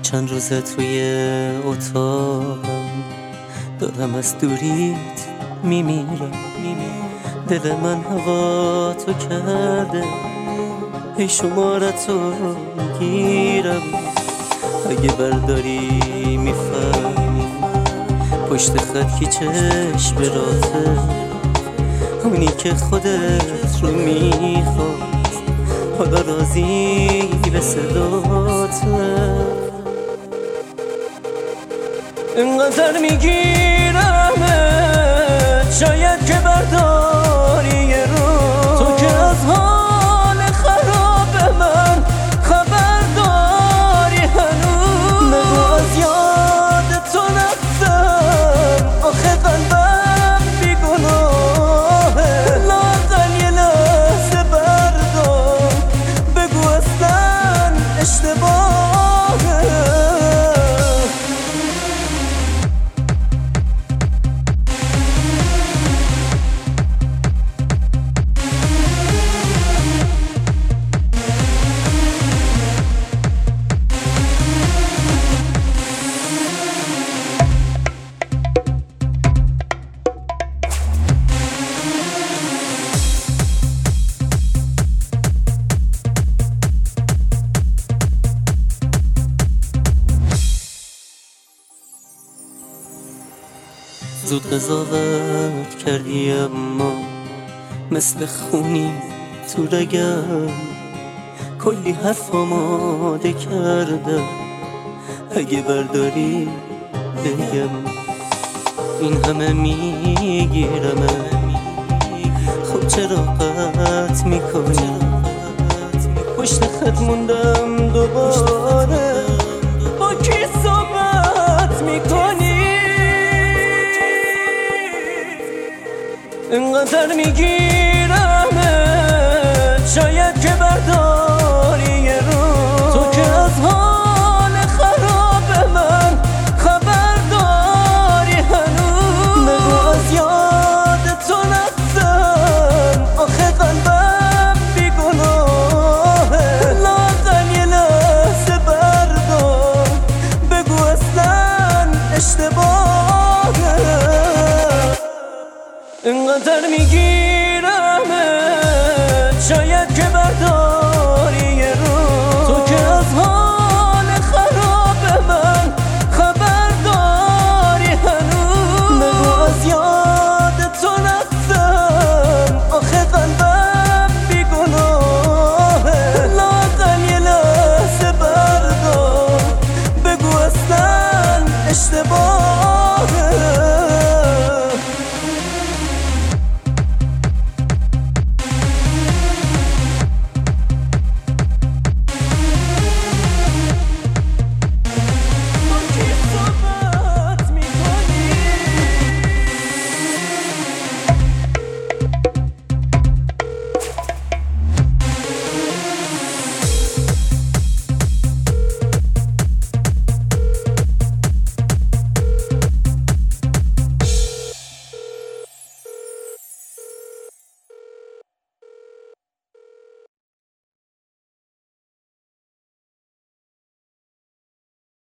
چند روزه توی اتاقم دارم از دوریت میمیرم. دل من هوا تو کرده، هی شمارتو میگیرم. اگه برداری میفهمی پشت خط کی چشم راته، اونی که خودت رو میخواست حالا راضی به صداته. اینقدر میگیرمت شاید که برداری یه روز، تو که از حال خراب من خبر داری هنوز. نگو از یاد تو رفتم، آخه قلبم بیگناهه. لااقل یه لحظه بردار، بگو اصلا اشتباهه. زود قضاوت کردی اما مثل خونی تو رگم، کلی حرف آماده کرده. اگه برداری بگم این همه میگیرم، خب چرا قطع میکنی؟ پشت خط موندم دوباره، با کی صحبت میکنی؟ اینقدر میگیرمت شاید که